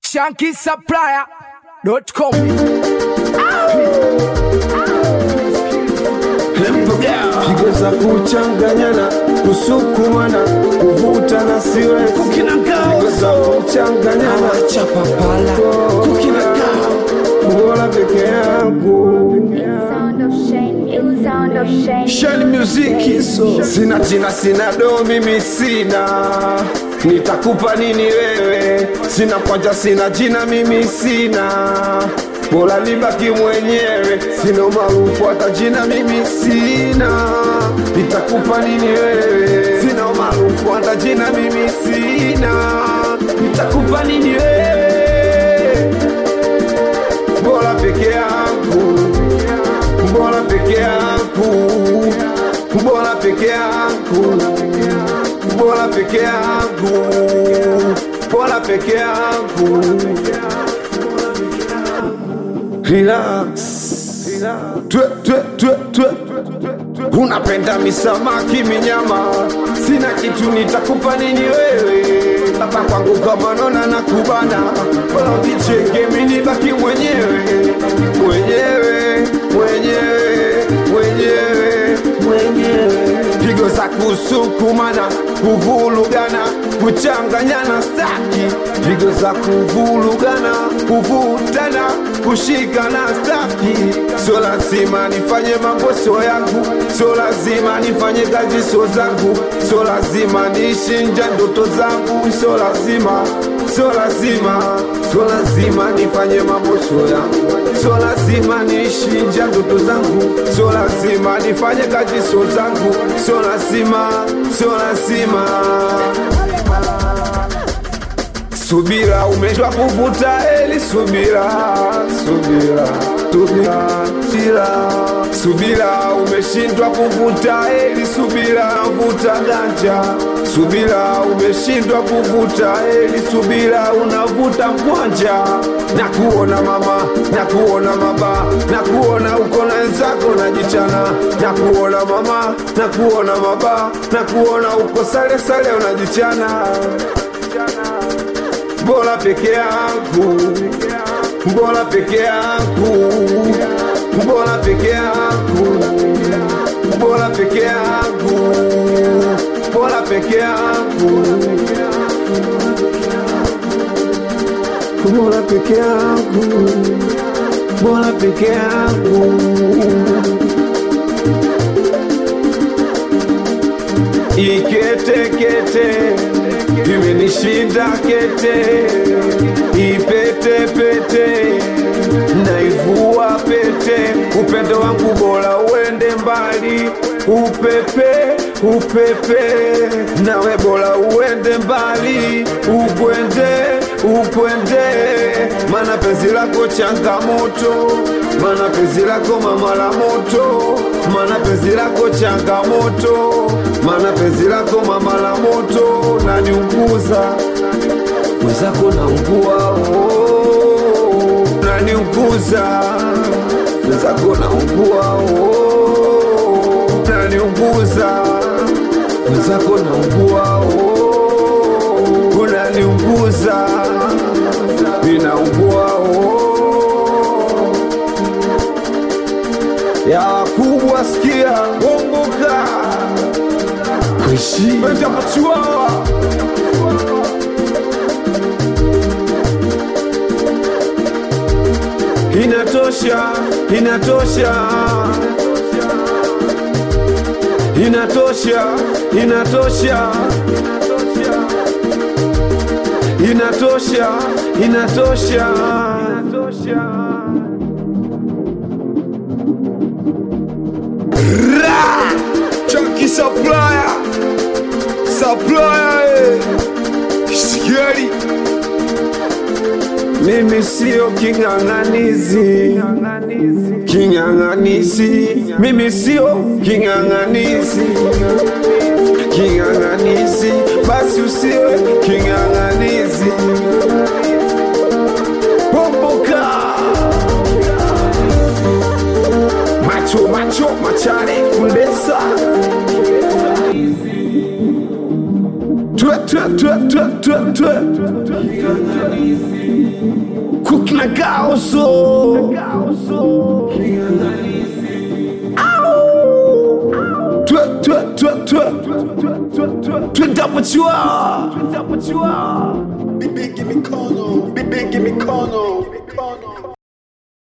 ShankySupplier.com. Pigo za kuchanganyana, kusukumana, kuvutana siwezi. Pigo za kuchanganyana, chapa pala, kukina kao, bora peke yangu. Shani music so. Sina jina, sina do, mimi sina. Nitakupa nini wewe? Sina kwanja, sina jina, mimi sina. Bora nibaki mwenyewe, sina maarufu hata jina mimi sina. Nitakupa nini wewe? Sina maarufu hata jina mimi sina. Nitakupa nini wewe? Bora peke yangu, bora peke yangu, bora peke yangu, bora peke yangu, bora peke yangu. Relax. Twe. Unapenda misamaki minyama, sina kitu nitakupa nini wewe? Hapa kwangu kama nona na kubana, wala ujicheke mimi baki mwenyewe. Pigo za kusukumana, kuvulugana, kuchanganyana staki. Pigo za kuvulugana, kuvutana, kushikana staki. So lazima nifanye mambo so yangu, so lazima nifanye kazi so zangu, so lazima niishi nje ndoto zangu, so lazima nifanye mambo so yangu, so lazima niishi nje ndoto zangu, so lazima nifanye kazi so zangu, so lazima. Subira, umejua kuvuta eli subira, umeshindwa kuvuta eli subira, vuta ganja. Subira, umeshindwa kuvuta eli subira, unavuta mkwanja. Nakuona mama, nakuona baba, nakuona uko na wenzako unajichana. Nakuona mama, nakuona baba, nakuona uko sale unajichana. Bora peke yangu, bora peke yangu, bora peke yangu, bora peke yangu, bora peke yangu, bora peke yangu, bora peke yangu. Ikete imenishinda kete, ipete naivua pete. Upendo wangu bora uende mbali, upepe nawe bora uende mbali, ukwende. Mana penzi lako changamoto, mana penzi lako mama la moto, mana penzi lako changamoto, mana penzi lako mama la moto. Naniunguza wezako naungua, naniunguza wezako naungua, naniunguza wezako naungua, unaniunguza ninaungua. Ya kubwa sikia, bongoka kuishi benda machua. Inatosha, inatosha, inatosha, inatosha, inatosha, inatosha. Chunky supplier, Scary. Mimi sio king'ang'anizi, mimi sio king'ang'anizi, basi usiwe king'ang'anizi. Bomboka macho machare kundesa. Twe na kaoso Twendapachua Big give me corner.